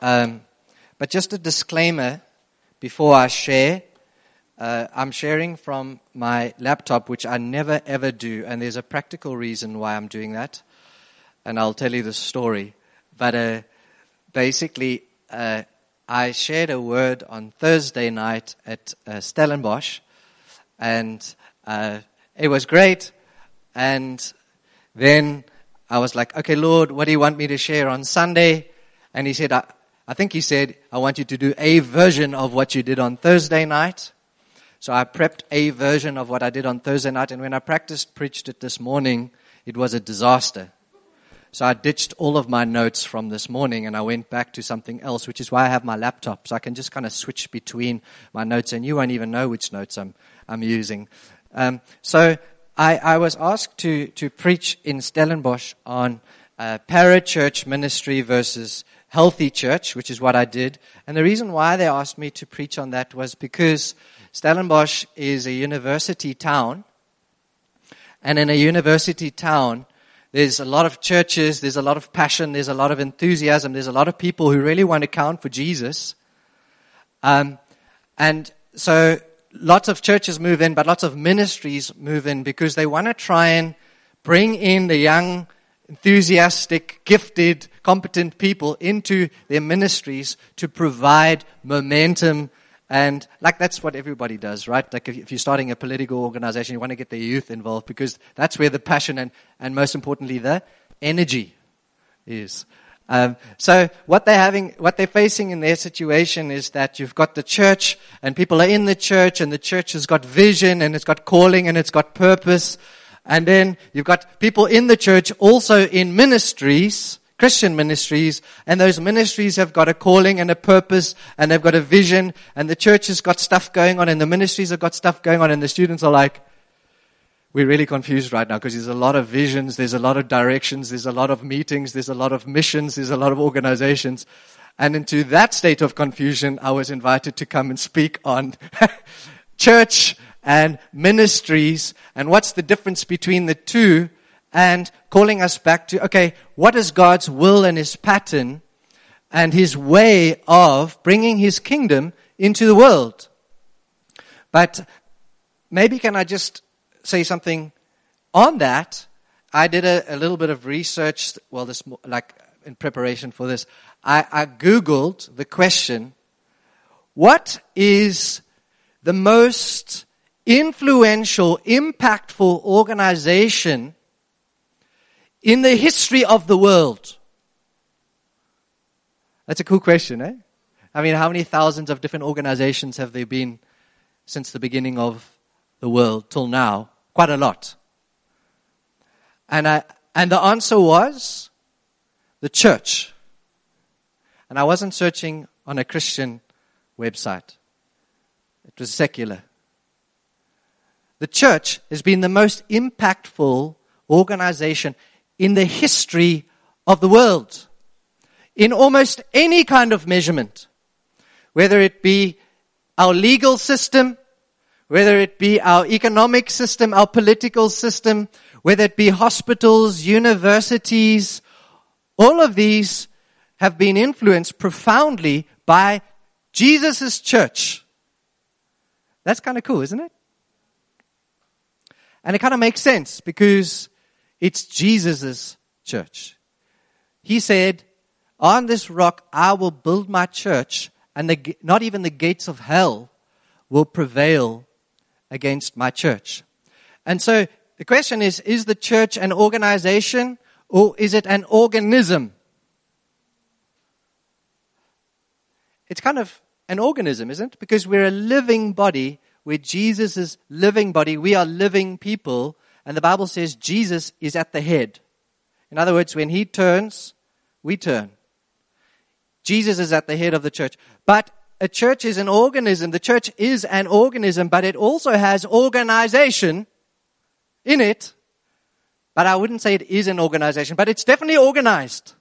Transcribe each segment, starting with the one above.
But just a disclaimer before I share. I'm sharing from my laptop, which I never ever do, and there's a practical reason why I'm doing that, and I'll tell you the story. But basically, I shared a word on Thursday night at Stellenbosch, and it was great. And then I was like, okay, Lord, what do you want me to share on Sunday? And he said, I think he said, I want you to do a version of what you did on Thursday night. So I prepped a version of what I did on Thursday night, and when I preached it this morning, it was a disaster. So I ditched all of my notes from this morning, and I went back to something else, which is why I have my laptop, so I can just kind of switch between my notes, and you won't even know which notes I'm using. So I was asked to preach in Stellenbosch on parachurch ministry versus healthy church, which is what I did. And the reason why they asked me to preach on that was because Stellenbosch is a university town, and in a university town, there's a lot of churches, there's a lot of passion, there's a lot of enthusiasm, there's a lot of people who really want to count for Jesus. And so lots of churches move in, but lots of ministries move in because they want to try and bring in the young, enthusiastic, gifted, competent people into their ministries to provide momentum. And like that's what everybody does, right? Like if you're starting a political organization, you want to get the youth involved because that's where the passion and most importantly the energy is. So what they're facing in their situation is that you've got the church and people are in the church and the church has got vision and it's got calling and it's got purpose. And then you've got people in the church also in ministries, Christian ministries, and those ministries have got a calling and a purpose, and they've got a vision, and the church has got stuff going on, and the ministries have got stuff going on, and the students are like, we're really confused right now, because there's a lot of visions, there's a lot of directions, there's a lot of meetings, there's a lot of missions, there's a lot of organizations. And into that state of confusion, I was invited to come and speak on church and ministries, and what's the difference between the two, and calling us back to, okay, what is God's will and His pattern and His way of bringing His kingdom into the world? But maybe can I just say something on that? I did a little bit of research, in preparation for this. I Googled the question, what is the most influential, impactful organization in the history of the world? That's a cool question, eh? I mean, how many thousands of different organizations have there been since the beginning of the world till now? Quite a lot. And the answer was the church. And I wasn't searching on a Christian website. It was secular. The church has been the most impactful organization in the history of the world, in almost any kind of measurement, whether it be our legal system, whether it be our economic system, our political system, whether it be hospitals, universities, all of these have been influenced profoundly by Jesus' church. That's kind of cool, isn't it? And it kind of makes sense because it's Jesus' church. He said, on this rock I will build my church, and not even the gates of hell will prevail against my church. And so the question is the church an organization or is it an organism? It's kind of an organism, isn't it? Because we're a living body. We're Jesus' living body. We are living people. And the Bible says Jesus is at the head. In other words, when He turns, we turn. Jesus is at the head of the church. But a church is an organism. The church is an organism, but it also has organization in it. But I wouldn't say it is an organization, but it's definitely organized.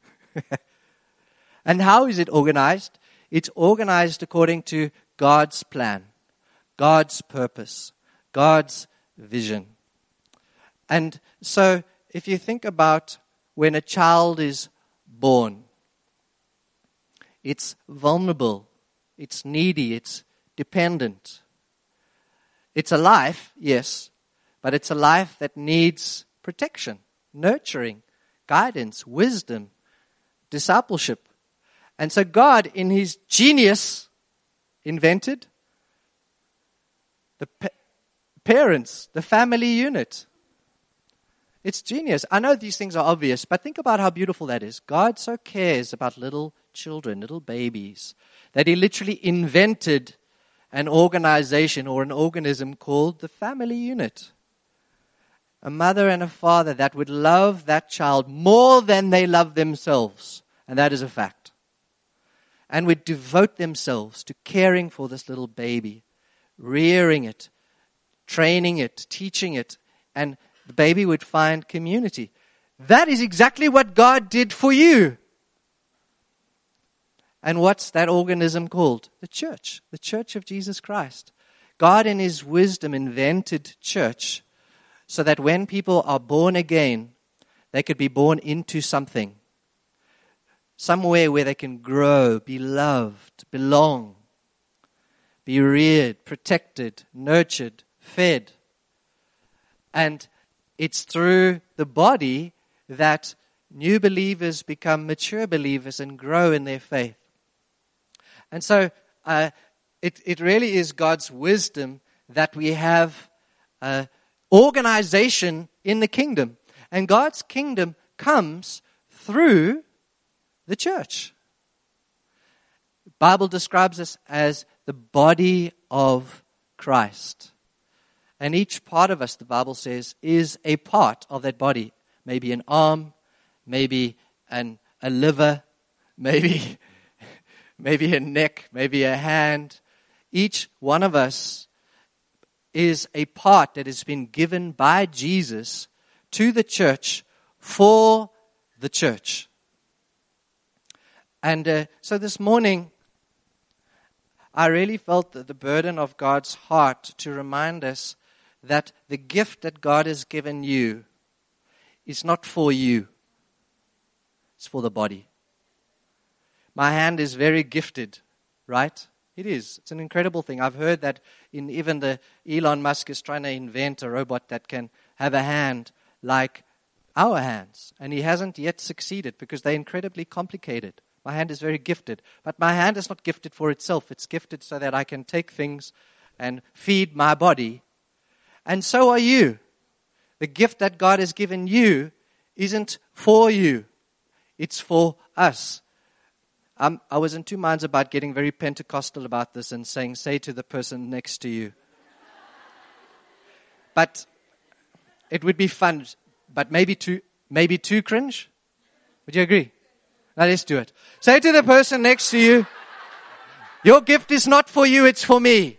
And how is it organized? It's organized according to God's plan, God's purpose, God's vision. And so if you think about when a child is born, It's vulnerable. It's needy. It's dependent. It's a life, yes, but it's a life that needs protection, nurturing, guidance, wisdom, discipleship. And so God, in His genius, invented the parents, the family unit. It's genius. I know these things are obvious, but think about how beautiful that is. God so cares about little children, little babies, that He literally invented an organization or an organism called the family unit. A mother and a father that would love that child more than they love themselves. And that is a fact. And would devote themselves to caring for this little baby, rearing it, training it, teaching it, and the baby would find community. That is exactly what God did for you. And what's that organism called? The Church of Jesus Christ. God in His wisdom invented church so that when people are born again, they could be born into something. Somewhere where they can grow, be loved, belong, be reared, protected, nurtured, fed. And it's through the body that new believers become mature believers and grow in their faith. And so it really is God's wisdom that we have organization in the kingdom. And God's kingdom comes through the church. The Bible describes us as the body of Christ. And each part of us, the Bible says, is a part of that body. Maybe an arm, maybe a liver, maybe a neck, maybe a hand. Each one of us is a part that has been given by Jesus to the church for the church. And so this morning, I really felt the burden of God's heart to remind us that the gift that God has given you is not for you. It's for the body. My hand is very gifted, right? It is. It's an incredible thing. I've heard that even Elon Musk is trying to invent a robot that can have a hand like our hands. And he hasn't yet succeeded because they're incredibly complicated. My hand is very gifted. But my hand is not gifted for itself. It's gifted so that I can take things and feed my body. And so are you. The gift that God has given you isn't for you. It's for us. I was in two minds about getting very Pentecostal about this and saying, say to the person next to you. But it would be fun, but maybe too cringe. Would you agree? Now let's do it. Say to the person next to you, your gift is not for you, it's for me.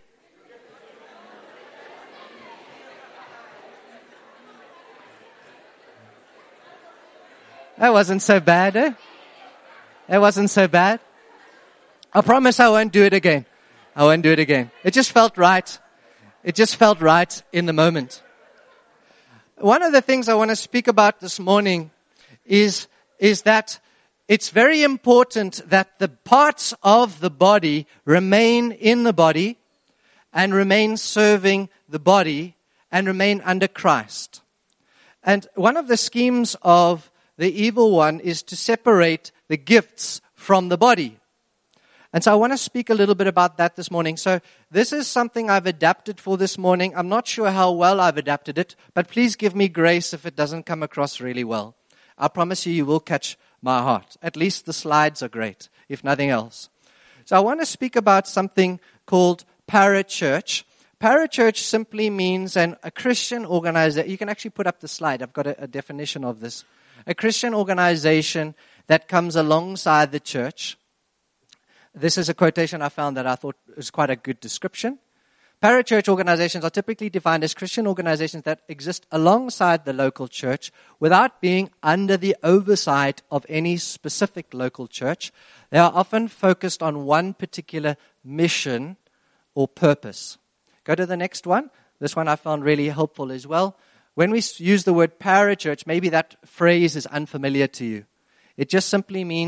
That wasn't so bad, eh? That wasn't so bad. I promise I won't do it again. I won't do it again. It just felt right. It just felt right in the moment. One of the things I want to speak about this morning is that it's very important that the parts of the body remain in the body and remain serving the body and remain under Christ. And one of the schemes of the evil one is to separate the gifts from the body. And so I want to speak a little bit about that this morning. So this is something I've adapted for this morning. I'm not sure how well I've adapted it, but please give me grace if it doesn't come across really well. I promise you will catch my heart. At least the slides are great, if nothing else. So I want to speak about something called parachurch. Parachurch simply means a Christian organization. You can actually put up the slide. I've got a definition of this. A Christian organization that comes alongside the church. This is a quotation I found that I thought was quite a good description. Parachurch organizations are typically defined as Christian organizations that exist alongside the local church without being under the oversight of any specific local church. They are often focused on one particular mission or purpose. Go to the next one. This one I found really helpful as well. When we use the word parachurch, maybe that phrase is unfamiliar to you. It just simply means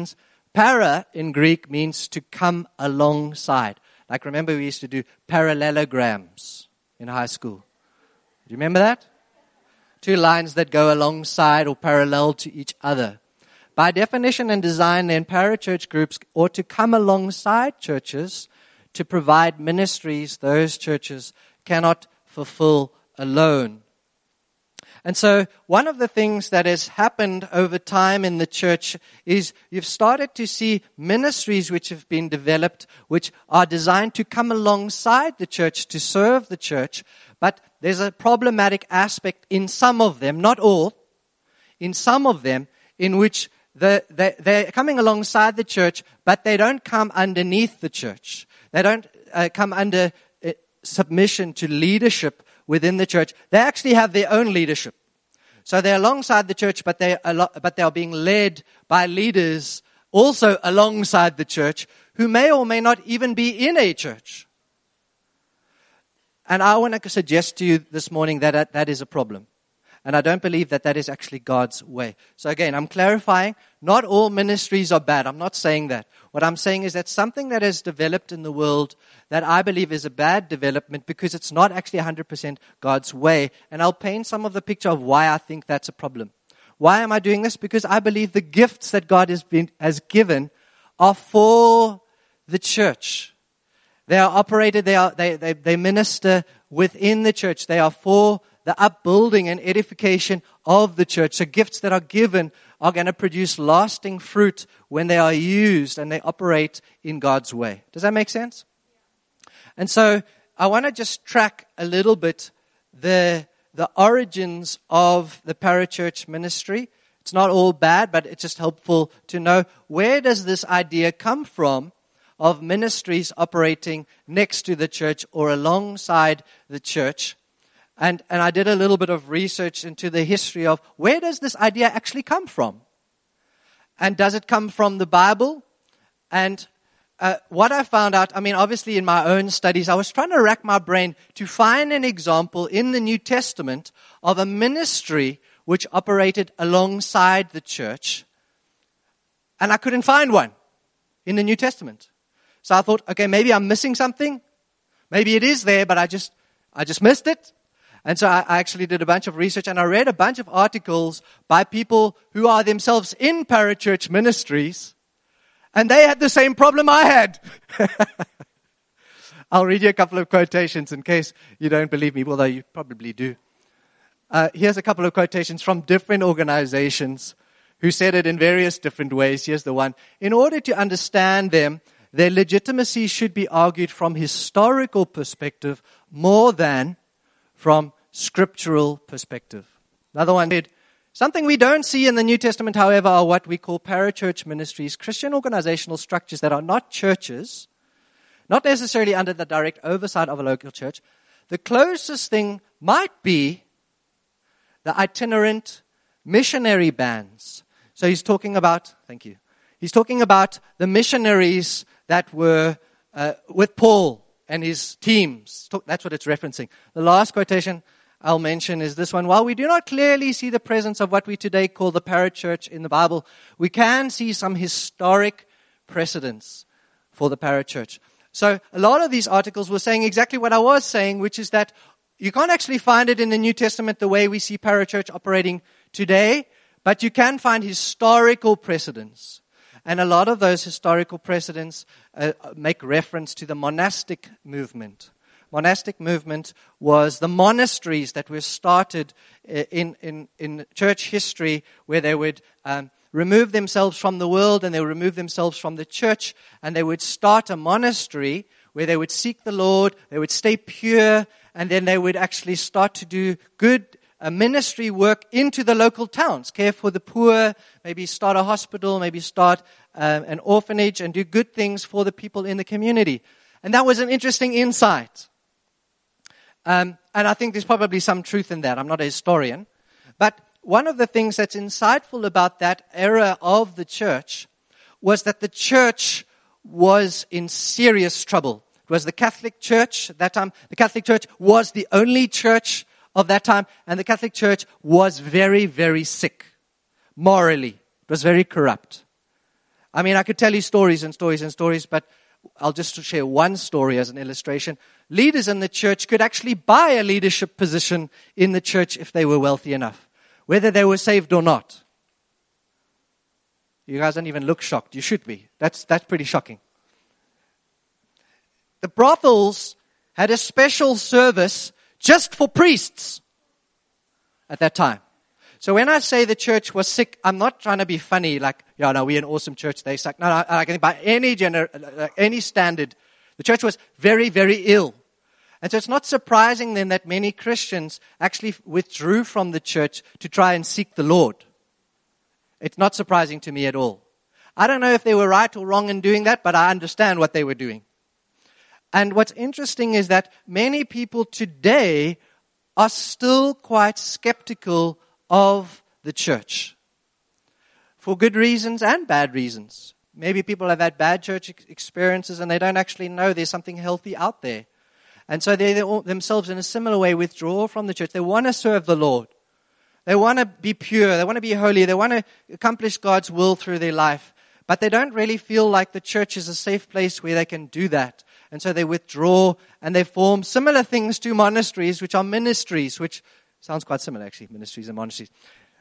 Para in Greek means to come alongside. Like remember we used to do parallelograms in high school. Do you remember that? Two lines that go alongside or parallel to each other. By definition and design, then, parachurch groups ought to come alongside churches to provide ministries those churches cannot fulfill alone. And so one of the things that has happened over time in the church is you've started to see ministries which have been developed, which are designed to come alongside the church, to serve the church. But there's a problematic aspect in some of them, not all, in some of them, in which they're coming alongside the church, but they don't come underneath the church. They don't come under submission to leadership within the church. They actually have their own leadership. So they're alongside the church, but they are being led by leaders also alongside the church who may or may not even be in a church. And I want to suggest to you this morning that that is a problem. And I don't believe that is actually God's way. So again, I'm clarifying, not all ministries are bad. I'm not saying that. What I'm saying is that something that has developed in the world that I believe is a bad development because it's not actually 100% God's way. And I'll paint some of the picture of why I think that's a problem. Why am I doing this? Because I believe the gifts that God has given are for the church. They are operated, they minister within the church. They are for the upbuilding and edification of the church. So gifts that are given are going to produce lasting fruit when they are used and they operate in God's way. Does that make sense? And so I want to just track a little bit the origins of the parachurch ministry. It's not all bad, but it's just helpful to know, where does this idea come from of ministries operating next to the church or alongside the church? And I did a little bit of research into the history of where does this idea actually come from? And does it come from the Bible? And what I found out, I mean, obviously in my own studies, I was trying to rack my brain to find an example in the New Testament of a ministry which operated alongside the church. And I couldn't find one in the New Testament. So I thought, okay, maybe I'm missing something. Maybe it is there, but I just missed it. And so I actually did a bunch of research, and I read a bunch of articles by people who are themselves in parachurch ministries, and they had the same problem I had. I'll read you a couple of quotations in case you don't believe me, although you probably do. Here's a couple of quotations from different organizations who said it in various different ways. Here's the one. In order to understand them, their legitimacy should be argued from historical perspective more than from scriptural perspective. Another one said, something we don't see in the New Testament, however, are what we call parachurch ministries, Christian organizational structures that are not churches, not necessarily under the direct oversight of a local church. The closest thing might be the itinerant missionary bands. So he's talking about, thank you, he's talking about the missionaries that were with Paul and his teams. That's what it's referencing. The last quotation I'll mention is this one. While we do not clearly see the presence of what we today call the parachurch in the Bible, we can see some historic precedents for the parachurch. So a lot of these articles were saying exactly what I was saying, which is that you can't actually find it in the New Testament the way we see parachurch operating today, but you can find historical precedents. And a lot of those historical precedents make reference to the monastic movement. Monastic movement was the monasteries that were started in church history, where they would remove themselves from the world and they would remove themselves from the church, and they would start a monastery where they would seek the Lord, they would stay pure, and then they would actually start to do good ministry work into the local towns, care for the poor, maybe start a hospital, maybe start an orphanage, and do good things for the people in the community. And that was an interesting insight. And I think there's probably some truth in that. I'm not a historian. But one of the things that's insightful about that era of the church was that the church was in serious trouble. It was the Catholic Church at that time. The Catholic Church was the only church of that time, and the Catholic Church was very, very sick morally. It was very corrupt. I mean, I could tell you stories and stories and stories, but I'll just share one story as an illustration. Leaders in the church could actually buy a leadership position in the church if they were wealthy enough, whether they were saved or not. You guys don't even look shocked. You should be. That's pretty shocking. The brothels had a special service just for priests at that time. So when I say the church was sick, I'm not trying to be funny, like, yeah, no, we're an awesome church, they suck. No, I think by any standard, the church was very, very ill. And so it's not surprising then that many Christians actually withdrew from the church to try and seek the Lord. It's not surprising to me at all. I don't know if they were right or wrong in doing that, but I understand what they were doing. And what's interesting is that many people today are still quite skeptical of the church. For good reasons and bad reasons. Maybe people have had bad church experiences and they don't actually know there's something healthy out there. And so they themselves in a similar way withdraw from the church. They want to serve the Lord. They want to be pure. They want to be holy. They want to accomplish God's will through their life. But they don't really feel like the church is a safe place where they can do that. And so they withdraw and they form similar things to monasteries, which are ministries, which sounds quite similar actually, ministries and monasteries.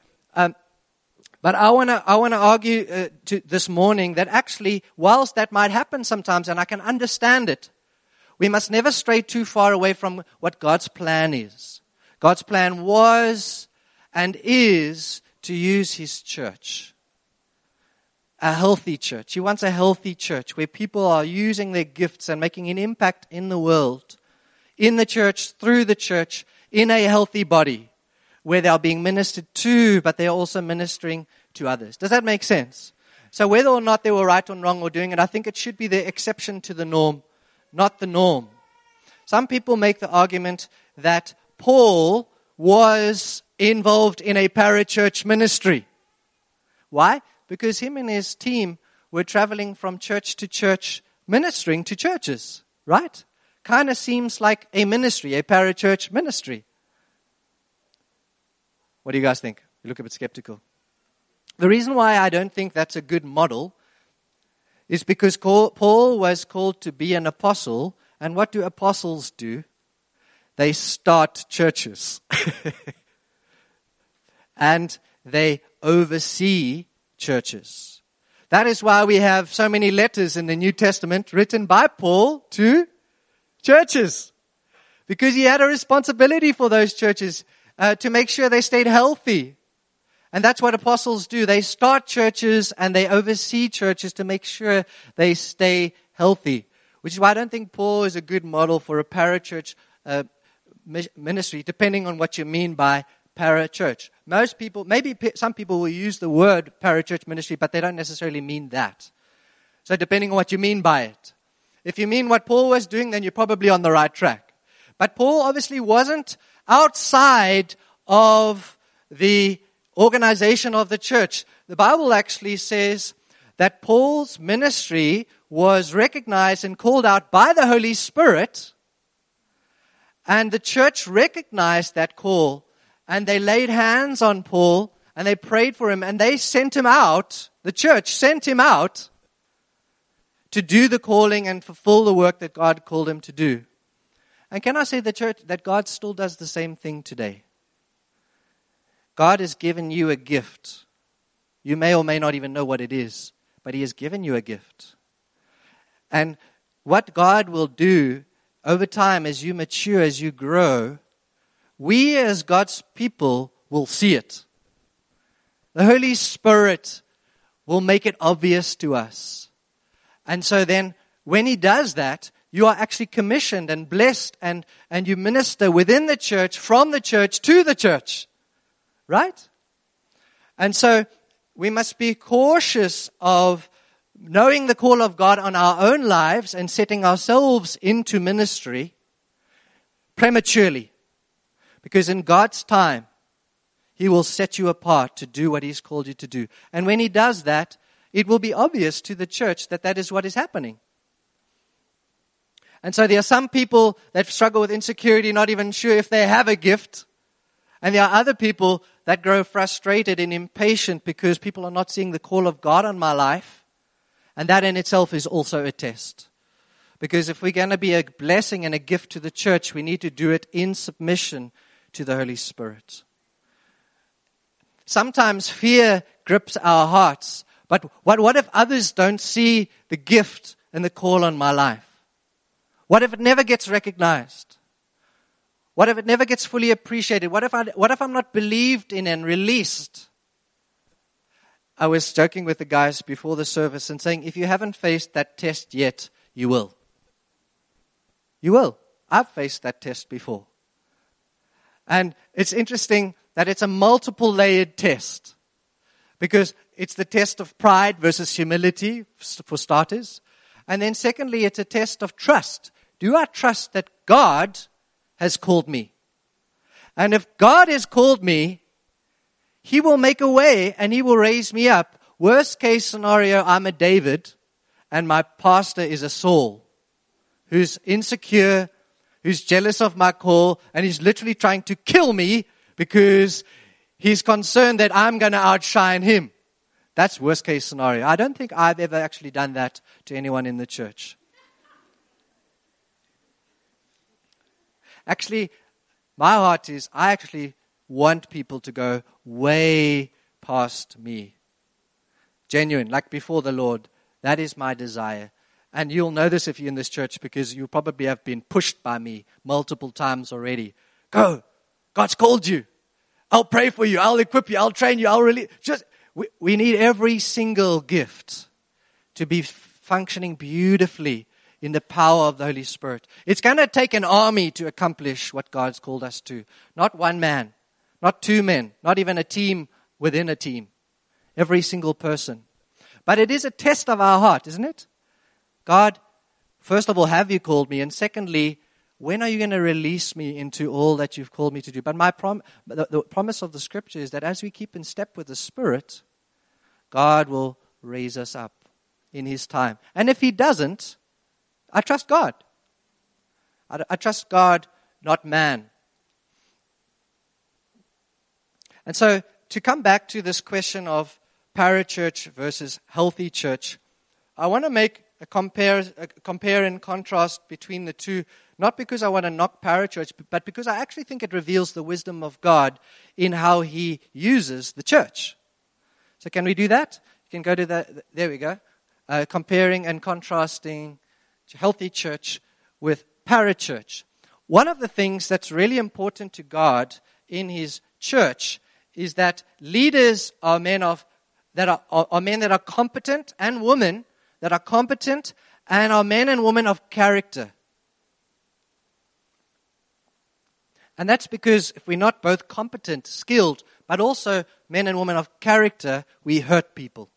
But I want to argue this morning that actually, whilst that might happen sometimes, and I can understand it, we must never stray too far away from what God's plan is. God's plan was and is to use His church. A healthy church. He wants a healthy church where people are using their gifts and making an impact in the world, in the church, through the church, in a healthy body, where they are being ministered to, but they are also ministering to others. Does that make sense? So whether or not they were right or wrong or doing it, I think it should be the exception to the norm, not the norm. Some people make the argument that Paul was involved in a parachurch ministry. Why? Because him and his team were traveling from church to church, ministering to churches, right? Kind of seems like a ministry, a parachurch ministry. What do you guys think? You look a bit skeptical. The reason why I don't think that's a good model is because Paul was called to be an apostle, and what do apostles do? They start churches. And they oversee churches. That is why we have so many letters in the New Testament written by Paul to churches. Because he had a responsibility for those churches to make sure they stayed healthy. And that's what apostles do. They start churches and they oversee churches to make sure they stay healthy. Which is why I don't think Paul is a good model for a parachurch ministry, depending on what you mean by parachurch. Most people, maybe some people will use the word parachurch ministry, but they don't necessarily mean that. So depending on what you mean by it. If you mean what Paul was doing, then you're probably on the right track. But Paul obviously wasn't outside of the organization of the church. The Bible actually says that Paul's ministry was recognized and called out by the Holy Spirit, and the church recognized that call, and they laid hands on Paul, and they prayed for him, and they sent him out. The church sent him out to do the calling and fulfill the work that God called him to do. And can I say the church that God still does the same thing today? God has given you a gift. You may or may not even know what it is, but He has given you a gift. And what God will do over time as you mature, as you grow, we as God's people will see it. The Holy Spirit will make it obvious to us. And so then when He does that, you are actually commissioned and blessed and you minister within the church, from the church to the church. Right? And so we must be cautious of knowing the call of God on our own lives and setting ourselves into ministry prematurely. Because in God's time, He will set you apart to do what He's called you to do. And when He does that, it will be obvious to the church that that is what is happening. And so there are some people that struggle with insecurity, not even sure if they have a gift. And there are other people that grow frustrated and impatient because people are not seeing the call of God on my life. And that in itself is also a test. Because if we're going to be a blessing and a gift to the church, we need to do it in submission to the Holy Spirit. Sometimes fear grips our hearts. But what if others don't see the gift and the call on my life? What if it never gets recognized? What if it never gets fully appreciated? What if I'm not believed in and released? I was joking with the guys before the service and saying, if you haven't faced that test yet, you will. You will. I've faced that test before. And it's interesting that it's a multiple layered test. Because it's the test of pride versus humility, for starters. And then secondly, it's a test of trust. Do I trust that God has called me? And if God has called me, He will make a way and He will raise me up. Worst case scenario, I'm a David and my pastor is a Saul who's insecure, who's jealous of my call, and he's literally trying to kill me because he's concerned that I'm going to outshine him. That's worst case scenario. I don't think I've ever actually done that to anyone in the church. Actually, my heart is I actually want people to go way past me. Genuine, like before the Lord. That is my desire. And you'll know this if you're in this church because you probably have been pushed by me multiple times already. Go. God's called you. I'll pray for you. I'll equip you. I'll train you. I'll really... We need every single gift to be functioning beautifully in the power of the Holy Spirit. It's going to take an army to accomplish what God's called us to. Not one man. Not two men. Not even a team within a team. Every single person. But it is a test of our heart, isn't it? God, first of all, have you called me? And secondly, when are you going to release me into all that you've called me to do? But the promise of the Scripture is that as we keep in step with the Spirit, God will raise us up in His time. And if He doesn't, I trust God. I trust God, not man. And so, to come back to this question of parachurch versus healthy church, I want to make a compare and contrast between the two, not because I want to knock parachurch, but because I actually think it reveals the wisdom of God in how He uses the church. So can we do that? You can go to that. There we go. Comparing and contrasting healthy church with parachurch. One of the things that's really important to God in His church is that leaders are men that are competent, and women that are competent, and are men and women of character. And that's because if we're not both competent, skilled, but also men and women of character, we hurt people.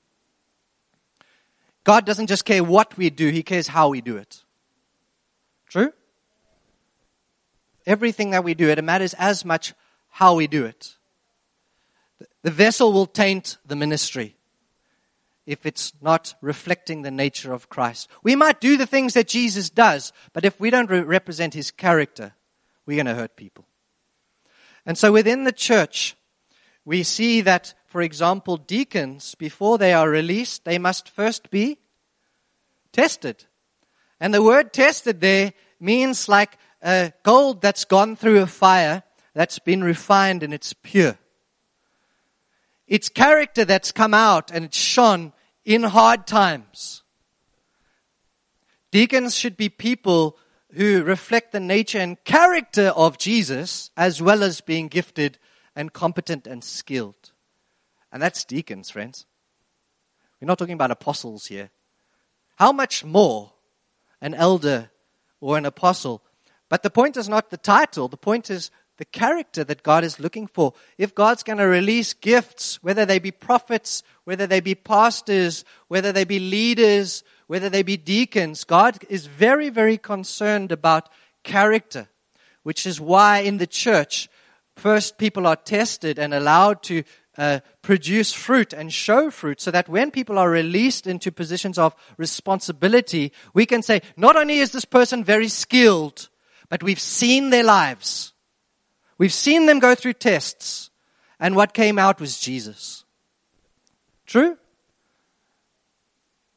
God doesn't just care what we do, He cares how we do it. True? Everything that we do, it matters as much how we do it. The vessel will taint the ministry if it's not reflecting the nature of Christ. We might do the things that Jesus does, but if we don't represent His character, we're going to hurt people. And so within the church, we see that, for example, deacons, before they are released, they must first be tested. And the word tested there means like gold that's gone through a fire, that's been refined and it's pure. It's character that's come out and it's shone in hard times. Deacons should be people who reflect the nature and character of Jesus, as well as being gifted and competent and skilled. And that's deacons, friends. We're not talking about apostles here. How much more an elder or an apostle? But the point is not the title. The point is the character that God is looking for. If God's going to release gifts, whether they be prophets, whether they be pastors, whether they be leaders, whether they be deacons, God is very, very concerned about character, which is why in the church, first people are tested and allowed to produce fruit and show fruit, so that when people are released into positions of responsibility, we can say, not only is this person very skilled, but we've seen their lives. We've seen them go through tests, and what came out was Jesus. True?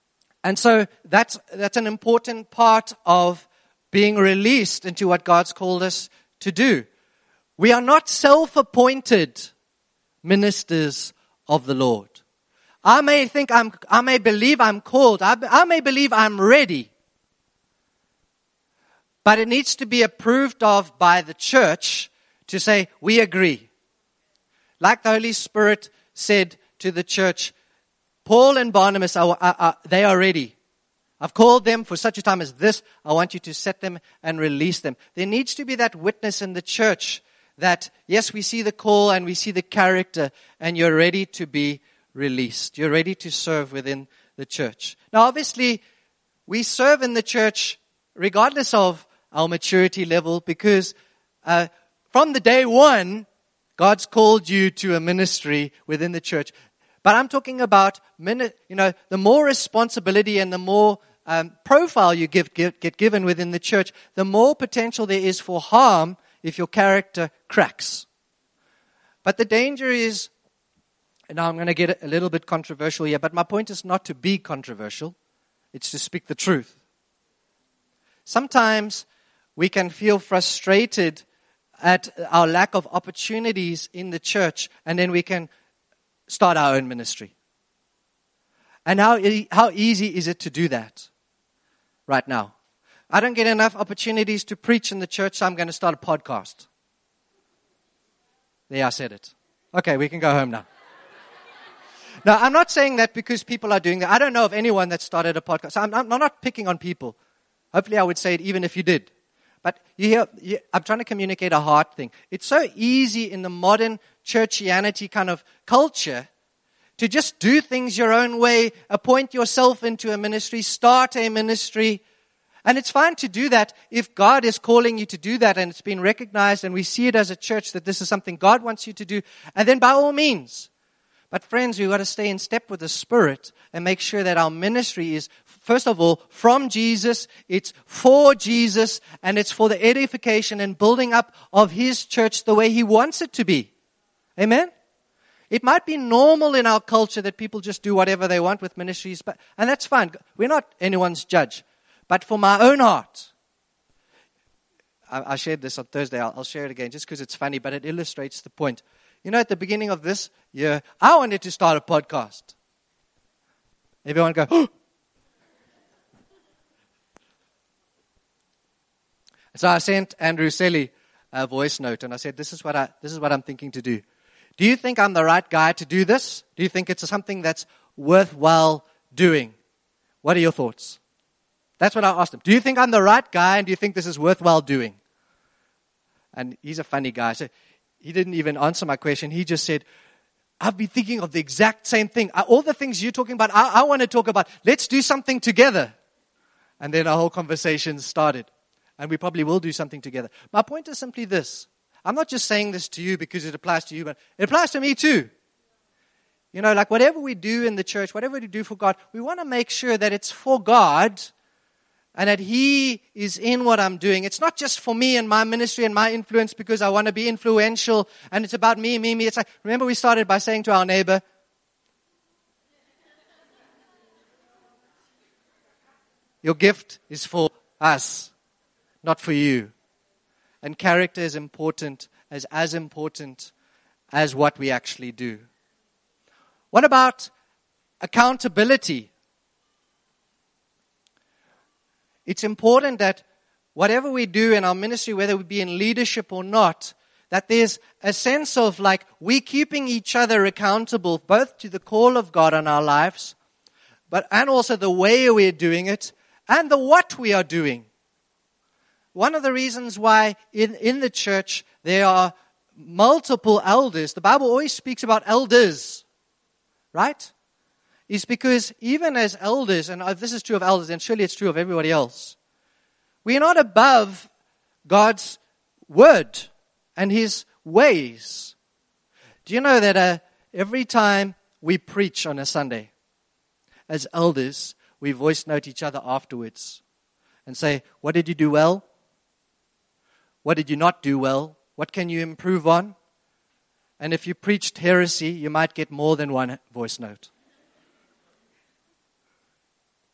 And so that's an important part of being released into what God's called us to do. We are not self-appointed ministers of the Lord. I may believe I'm called. I may believe I'm ready. But it needs to be approved of by the church to say, we agree. Like the Holy Spirit said to the church, Paul and Barnabas, they are ready. I've called them for such a time as this. I want you to set them and release them. There needs to be that witness in the church that, yes, we see the call and we see the character, and you're ready to be released. You're ready to serve within the church. Now, obviously, we serve in the church regardless of our maturity level, because from the day one, God's called you to a ministry within the church. But I'm talking about, the more responsibility and the more profile you get given within the church, the more potential there is for harm if your character cracks. But the danger is, and now I'm going to get a little bit controversial here, but my point is not to be controversial. It's to speak the truth. Sometimes we can feel frustrated at our lack of opportunities in the church, and then we can start our own ministry. And how easy is it to do that right now? I don't get enough opportunities to preach in the church, so I'm going to start a podcast. There, I said it. Okay, we can go home now. Now, I'm not saying that because people are doing that. I don't know of anyone that started a podcast. So I'm not picking on people. Hopefully I would say it even if you did. But I'm trying to communicate a heart thing. It's so easy in the modern churchianity kind of culture to just do things your own way, appoint yourself into a ministry, start a ministry. And it's fine to do that if God is calling you to do that and it's been recognized and we see it as a church that this is something God wants you to do. And then by all means. But friends, we've got to stay in step with the Spirit and make sure that our ministry is, first of all, from Jesus, it's for Jesus, and it's for the edification and building up of His church the way He wants it to be. Amen? It might be normal in our culture that people just do whatever they want with ministries, and that's fine. We're not anyone's judge. But for my own heart, I shared this on Thursday. I'll share it again just because it's funny, but it illustrates the point. You know, at the beginning of this year, I wanted to start a podcast. Everyone go, oh! So I sent Andrew Selly a voice note, and I said, this is what I'm thinking to do. Do you think I'm the right guy to do this? Do you think it's something that's worthwhile doing? What are your thoughts? That's what I asked him. Do you think I'm the right guy, and do you think this is worthwhile doing? And he's a funny guy. So he didn't even answer my question. He just said, I've been thinking of the exact same thing. All the things you're talking about, I want to talk about. Let's do something together. And then our whole conversation started. And we probably will do something together. My point is simply this. I'm not just saying this to you because it applies to you, but it applies to me too. You know, like whatever we do in the church, whatever we do for God, we want to make sure that it's for God and that He is in what I'm doing. It's not just for me and my ministry and my influence because I want to be influential and it's about me. It's like, remember we started by saying to our neighbor, your gift is for us, not for you. And character is important as what we actually do. What about accountability? It's important that whatever we do in our ministry, whether we be in leadership or not, that there's a sense of like we keeping each other accountable both to the call of God on our lives, and also the way we're doing it and the what we are doing. One of the reasons why in the church there are multiple elders, the Bible always speaks about elders, right? Is because even as elders, and if this is true of elders, and surely it's true of everybody else, we are not above God's word and His ways. Do you know that every time we preach on a Sunday, as elders, we voice note each other afterwards and say, what did you do well? What did you not do well? What can you improve on? And if you preached heresy, you might get more than one voice note.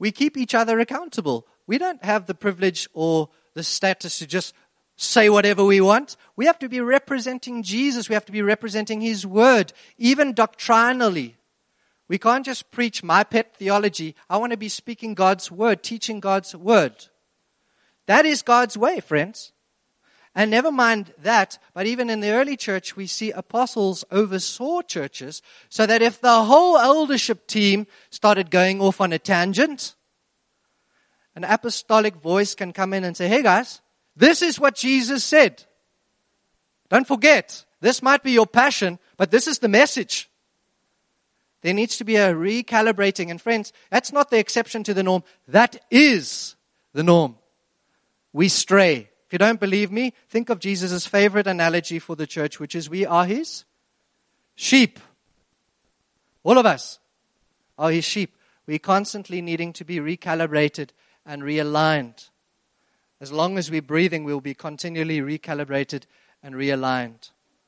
we keep each other accountable. We don't have the privilege or the status to just say whatever we want. We have to be representing Jesus. We have to be representing His Word, even doctrinally. We can't just preach my pet theology. I want to be speaking God's Word, teaching God's Word. That is God's way, friends. And never mind that, but even in the early church, we see apostles oversaw churches so that if the whole eldership team started going off on a tangent, an apostolic voice can come in and say, hey guys, this is what Jesus said. Don't forget, this might be your passion, but this is the message. There needs to be a recalibrating. And friends, that's not the exception to the norm. That is the norm. We stray. If you don't believe me, think of Jesus' favorite analogy for the church, which is we are His sheep. All of us are His sheep. We're constantly needing to be recalibrated and realigned. As long as we're breathing, we'll be continually recalibrated and realigned.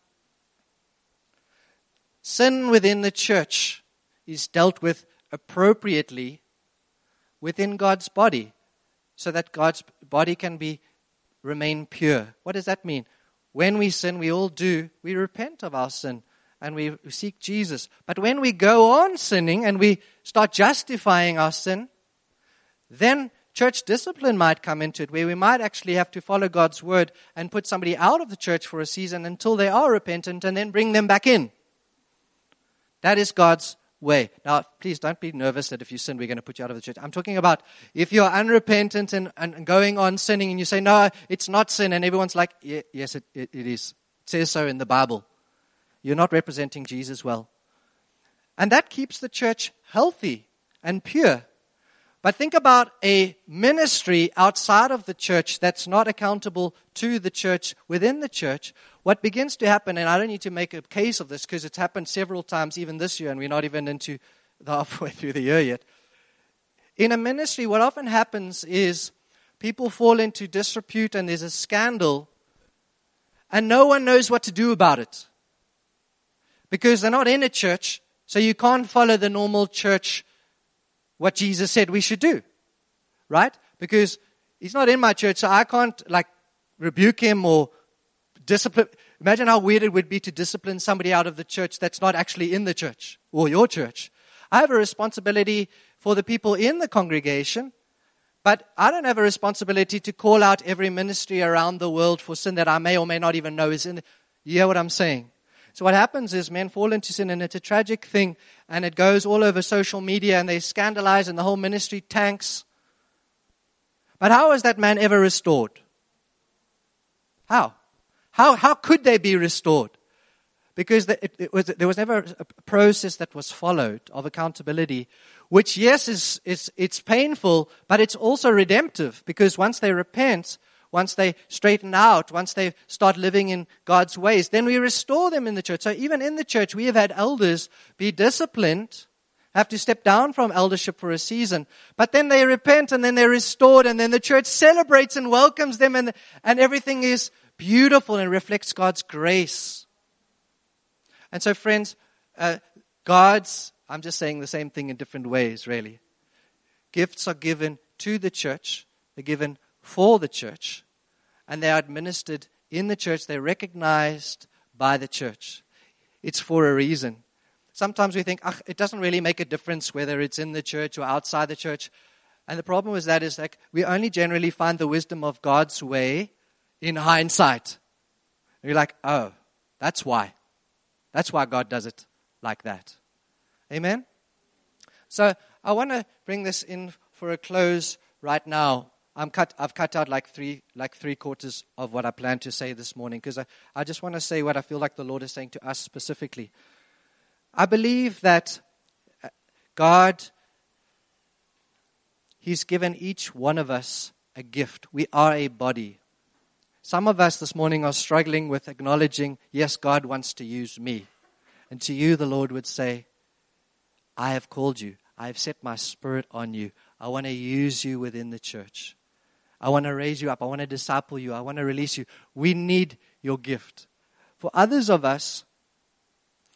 Sin within the church is dealt with appropriately within God's body so that God's body can remain pure. What does that mean? When we sin, we all do, we repent of our sin and we seek Jesus. But when we go on sinning and we start justifying our sin, then church discipline might come into it, where we might actually have to follow God's word and put somebody out of the church for a season until they are repentant and then bring them back in. That is God's way. Now, please don't be nervous that if you sin, we're going to put you out of the church. I'm talking about if you're unrepentant and going on sinning and you say, no, it's not sin, and everyone's like, yes, it is. It says so in the Bible. You're not representing Jesus well. And that keeps the church healthy and pure. But think about a ministry outside of the church that's not accountable to the church within the church. What begins to happen, and I don't need to make a case of this because it's happened several times even this year, and we're not even into the halfway through the year yet. In a ministry, what often happens is people fall into disrepute and there's a scandal, and no one knows what to do about it. Because they're not in a church, so you can't follow the normal church what Jesus said we should do, right? Because He's not in my church, so I can't rebuke Him or discipline. Imagine how weird it would be to discipline somebody out of the church that's not actually in the church or your church. I have a responsibility for the people in the congregation, but I don't have a responsibility to call out every ministry around the world for sin that I may or may not even know is in. You hear what I'm saying? So what happens is men fall into sin, and it's a tragic thing, and it goes all over social media, and they scandalize, and the whole ministry tanks. But how is that man ever restored? How? How could they be restored? Because there was never a process that was followed of accountability, which, yes, it's painful, but it's also redemptive, because once they repent, once they straighten out, once they start living in God's ways, then we restore them in the church. So even in the church, we have had elders be disciplined, have to step down from eldership for a season, but then they repent and then they're restored, and then the church celebrates and welcomes them, and everything is beautiful and reflects God's grace. And so friends, I'm just saying the same thing in different ways, really. Gifts are given to the church, they're given for the church, and they are administered in the church. They're recognized by the church. It's for a reason. Sometimes we think, it doesn't really make a difference whether it's in the church or outside the church. And the problem with that is we only generally find the wisdom of God's way in hindsight. And you're like, oh, that's why. That's why God does it like that. Amen? So I want to bring this in for a close right now. I've cut out like three quarters of what I plan to say this morning, because I just want to say what I feel like the Lord is saying to us specifically. I believe that God, He's given each one of us a gift. We are a body. Some of us this morning are struggling with acknowledging, yes, God wants to use me. And to you, the Lord would say, I have called you. I have set my Spirit on you. I want to use you within the church. I want to raise you up. I want to disciple you. I want to release you. We need your gift. For others of us,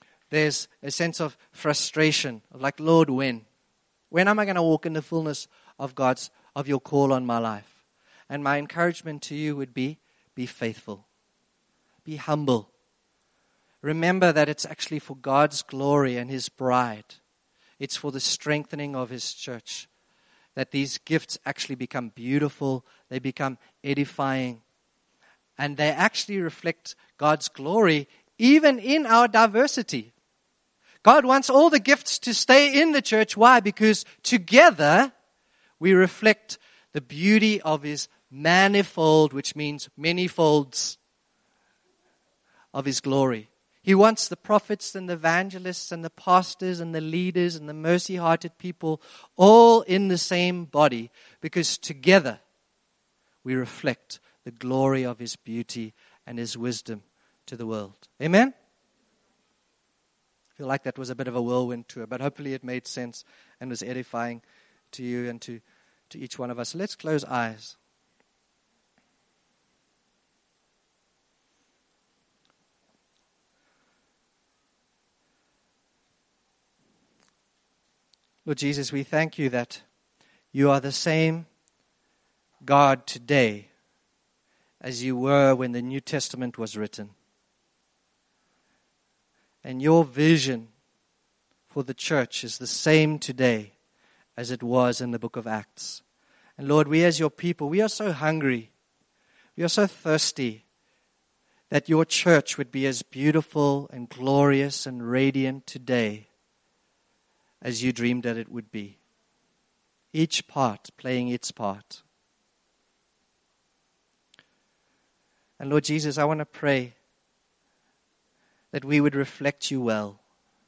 there's a sense of frustration, of like, Lord, when? When am I going to walk in the fullness of your call on my life. And my encouragement to you would be faithful. Be humble. Remember that it's actually for God's glory and His bride. It's for the strengthening of His church that these gifts actually become beautiful. They become edifying. And they actually reflect God's glory even in our diversity. God wants all the gifts to stay in the church. Why? Because together we reflect the beauty of His manifold, which means many folds of His glory. He wants the prophets and the evangelists and the pastors and the leaders and the mercy-hearted people all in the same body, because together we reflect the glory of His beauty and His wisdom to the world. Amen? I feel like that was a bit of a whirlwind tour, but hopefully it made sense and was edifying to you and to each one of us. So let's close eyes. Lord Jesus, we thank you that you are the same God today as you were when the New Testament was written. And your vision for the church is the same today as it was in the book of Acts. And Lord, we as your people, we are so hungry, we are so thirsty that your church would be as beautiful and glorious and radiant today as you dreamed that it would be. Each part playing its part. And Lord Jesus, I want to pray that we would reflect you well.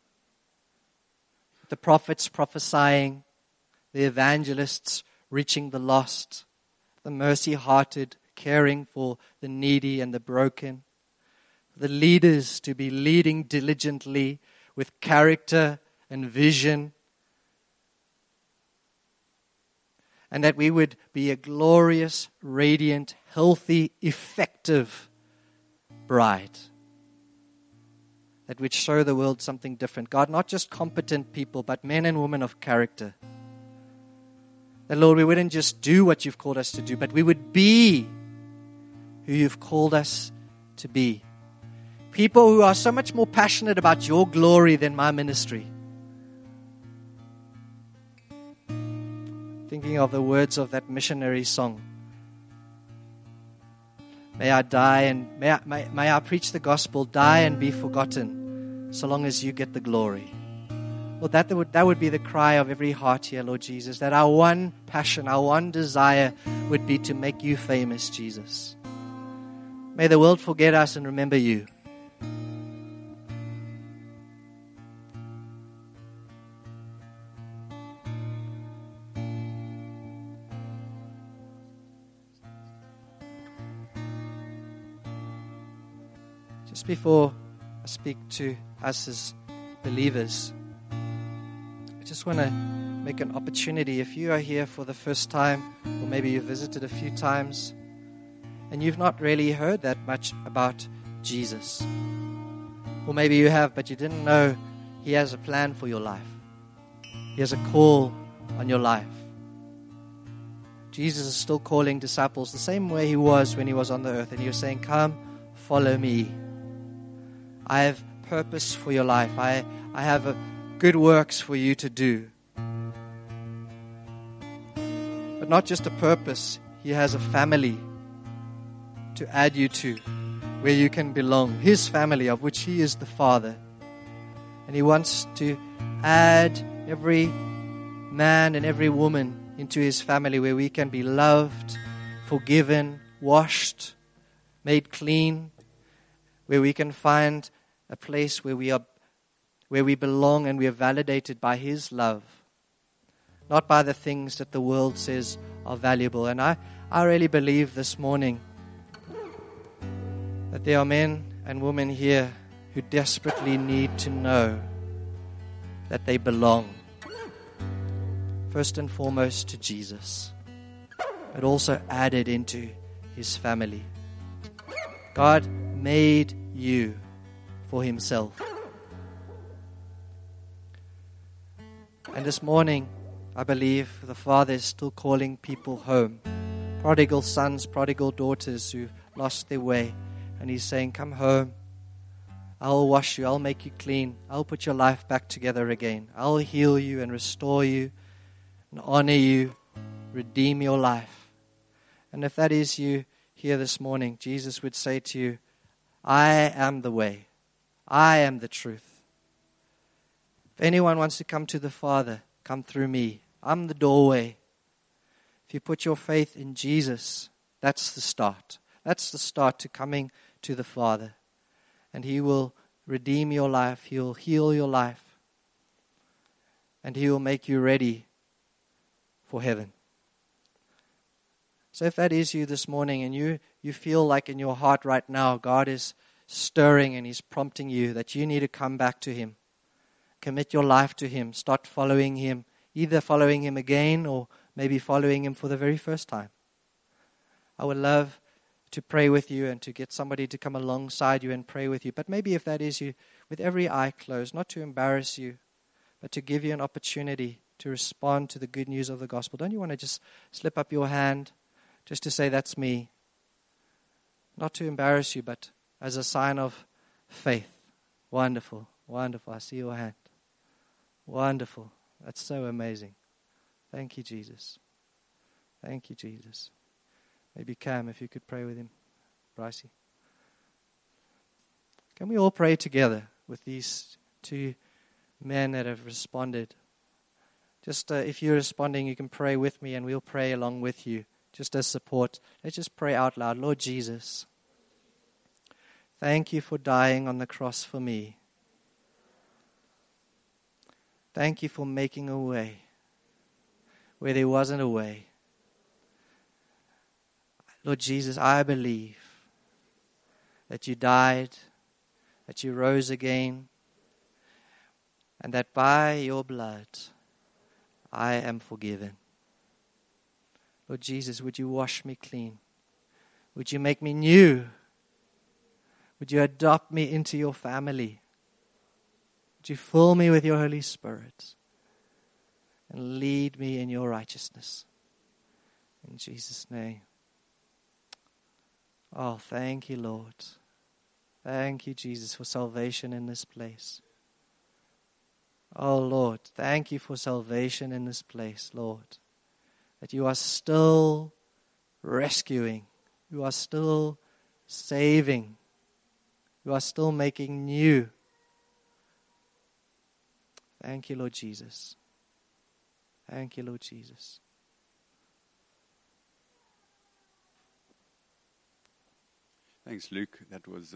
The prophets prophesying, the evangelists reaching the lost, the mercy-hearted caring for the needy and the broken, the leaders to be leading diligently with character and vision, and that we would be a glorious, radiant, healthy, effective bride that would show the world something different. God, not just competent people, but men and women of character. That, Lord, we wouldn't just do what you've called us to do, but we would be who you've called us to be. People who are so much more passionate about your glory than my ministry. Thinking of the words of that missionary song. May I die and may I preach the gospel, die and be forgotten, so long as you get the glory. Lord, that would be the cry of every heart here, Lord Jesus, that our one passion, our one desire would be to make you famous, Jesus. May the world forget us and remember you. Just before I speak to us as believers, I just want to make an opportunity. If you are here for the first time, or maybe you've visited a few times, and you've not really heard that much about Jesus, or maybe you have, but you didn't know He has a plan for your life. He has a call on your life. Jesus is still calling disciples the same way He was when He was on the earth, and He was saying, come, follow me. I have purpose for your life. I have good works for you to do. But not just a purpose. He has a family to add you to, where you can belong. His family, of which He is the Father. And He wants to add every man and every woman into His family, where we can be loved, forgiven, washed, made clean, where we can find a place where we belong and we are validated by His love, not by the things that the world says are valuable. And I really believe this morning that there are men and women here who desperately need to know that they belong, first and foremost to Jesus, but also added into His family. God made you for Himself. And this morning, I believe the Father is still calling people home. Prodigal sons, prodigal daughters who've lost their way. And He's saying, come home. I'll wash you. I'll make you clean. I'll put your life back together again. I'll heal you and restore you and honor you, redeem your life. And if that is you here this morning, Jesus would say to you, I am the way. I am the truth. If anyone wants to come to the Father, come through me. I'm the doorway. If you put your faith in Jesus, that's the start. That's the start to coming to the Father. And He will redeem your life. He will heal your life. And He will make you ready for heaven. So if that is you this morning and you feel like in your heart right now God is stirring and He's prompting you that you need to come back to Him, commit your life to Him, start following Him, either following Him again or maybe following Him for the very first time, I would love to pray with you and to get somebody to come alongside you and pray with you. But maybe if that is you, with every eye closed, not to embarrass you, but to give you an opportunity to respond to the good news of the gospel. Don't you want to just slip up your hand just to say, that's me? Not to embarrass you, but as a sign of faith. Wonderful, wonderful. I see your hand. Wonderful. That's so amazing. Thank you, Jesus. Thank you, Jesus. Maybe Cam, if you could pray with him. Brycey. Can we all pray together with these two men that have responded? Just if you're responding, you can pray with me and we'll pray along with you, just as support. Let's just pray out loud. Lord Jesus, thank you for dying on the cross for me. Thank you for making a way where there wasn't a way. Lord Jesus, I believe that you died, that you rose again, and that by your blood I am forgiven. Lord Jesus, would you wash me clean? Would you make me new? Would you adopt me into your family? Would you fill me with your Holy Spirit and lead me in your righteousness? In Jesus' name. Oh, thank you, Lord. Thank you, Jesus, for salvation in this place. Oh, Lord, thank you for salvation in this place, Lord. That you are still rescuing. You are still saving. You are still making new. Thank you, Lord Jesus. Thank you, Lord Jesus. Thanks, Luke. That was,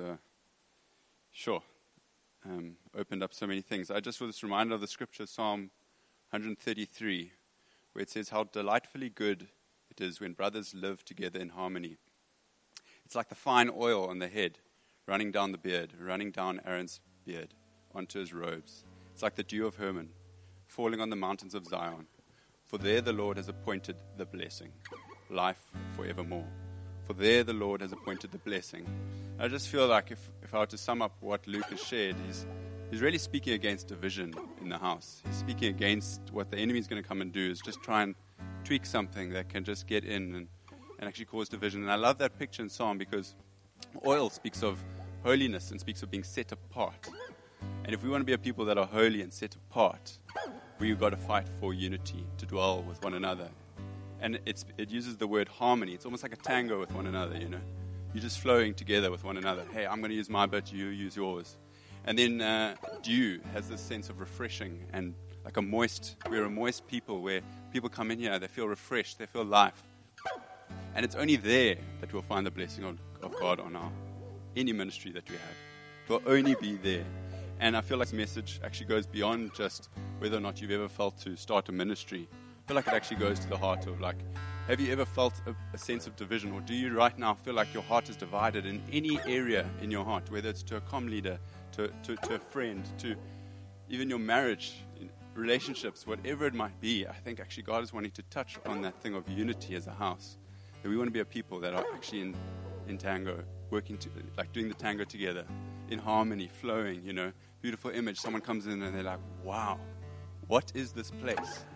opened up so many things. I just was reminded of the scripture, Psalm 133, where it says how delightfully good it is when brothers live together in harmony. It's like the fine oil on the head, running down the beard, running down Aaron's beard, onto his robes. It's like the dew of Hermon, falling on the mountains of Zion. For there the Lord has appointed the blessing, life forevermore. For there the Lord has appointed the blessing. I just feel like if I were to sum up what Luke has shared, he's really speaking against division in the house. He's speaking against what the enemy is going to come and do, is just try and tweak something that can just get in and actually cause division. And I love that picture in Psalm because oil speaks of holiness and speaks of being set apart. And if we want to be a people that are holy and set apart, we've got to fight for unity, to dwell with one another. And it uses the word harmony. It's almost like a tango with one another, you know. You're just flowing together with one another. Hey, I'm going to use my bit, you use yours. And then dew has this sense of refreshing and like we're a moist people where people come in here, they feel refreshed, they feel life. And it's only there that we'll find the blessing of God on any ministry that we have. It will only be there. And I feel like this message actually goes beyond just whether or not you've ever felt to start a ministry. I feel like it actually goes to the heart of have you ever felt a sense of division, or do you right now feel like your heart is divided in any area in your heart, whether it's to a comm leader, to a friend, to even your marriage, relationships, whatever it might be. I think actually God is wanting to touch on that thing of unity as a house. That we want to be a people that are actually in tango, working doing the tango together, in harmony, flowing, beautiful image. Someone comes in and they're like, wow, what is this place?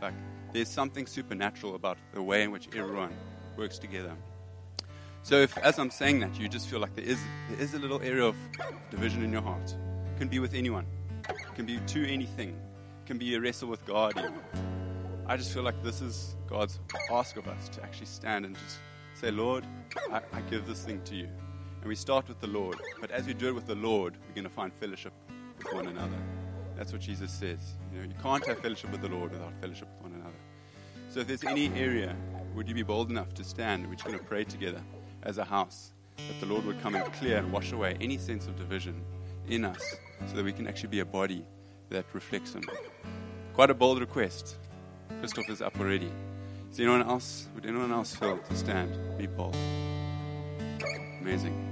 there's something supernatural about the way in which everyone works together. So if, as I'm saying that, you just feel like there is a little area of division in your heart, it can be with anyone. It can be to anything. It can be a wrestle with God even. I just feel like this is God's ask of us to actually stand and just say, Lord, I give this thing to you. And we start with the Lord. But as we do it with the Lord, we're going to find fellowship with one another. That's what Jesus says. You can't have fellowship with the Lord without fellowship with one another. So if there's any area, would you be bold enough to stand? We're just going to pray together as a house, that the Lord would come and clear and wash away any sense of division in us, so that we can actually be a body that reflects Him. Quite a bold request. Christoph is up already. Would anyone else feel to stand? Be bold. Amazing.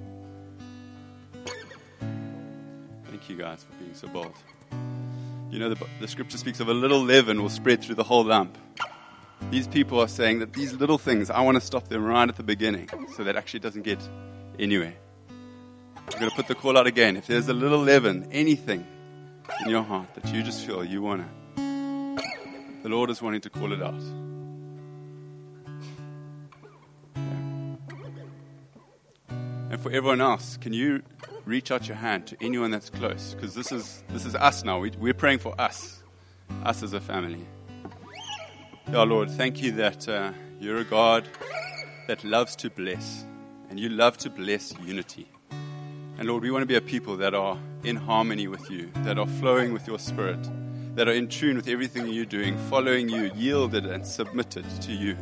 Thank you guys for being so bold. The scripture speaks of a little leaven will spread through the whole lump. These people are saying that these little things, I want to stop them right at the beginning, so that actually doesn't get anywhere. I'm going to put the call out again. If there's a little leaven, anything in your heart that you just feel you want to, the Lord is wanting to call it out. And for everyone else, can you reach out your hand to anyone that's close? Because this is us now. We're praying for us as a family. Yeah, Lord, thank you that you're a God that loves to bless, and you love to bless unity. And Lord, we want to be a people that are in harmony with you, that are flowing with your Spirit, that are in tune with everything you're doing, following you, yielded and submitted to you.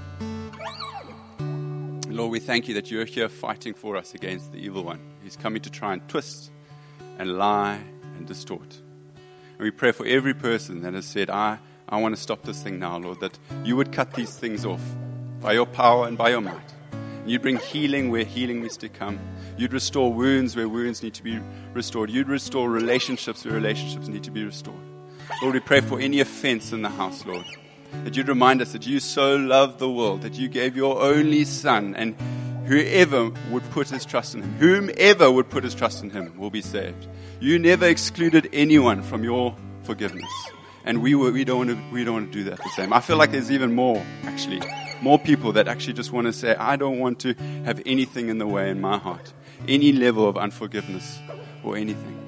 Lord, we thank you that you're here fighting for us against the evil one. He's coming to try and twist and lie and distort. And we pray for every person that has said, I want to stop this thing now, Lord, that you would cut these things off by your power and by your might. And you'd bring healing where healing needs to come. You'd restore wounds where wounds need to be restored. You'd restore relationships where relationships need to be restored. Lord, we pray for any offense in the house, Lord, that you'd remind us that you so loved the world, that you gave your only Son, and whoever would put his trust in him, whomever would put his trust in him will be saved. You never excluded anyone from your forgiveness. And we don't want to do that the same. I feel like there's even more people that actually just want to say, I don't want to have anything in the way in my heart, any level of unforgiveness or anything.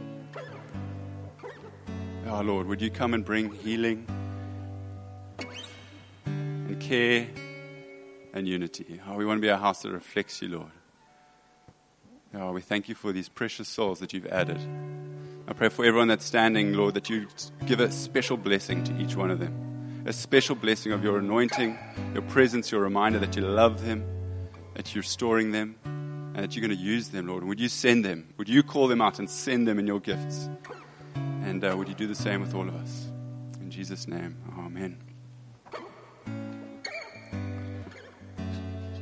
Oh Lord, would you come and bring healing and care and unity? Oh, we want to be a house that reflects you, Lord. Oh, we thank you for these precious souls that you've added. I pray for everyone that's standing, Lord, that you give a special blessing to each one of them. A special blessing of your anointing, your presence, your reminder that you love them, that you're restoring them, and that you're going to use them, Lord. Would you send them? Would you call them out and send them in your gifts? And would you do the same with all of us? In Jesus' name, amen.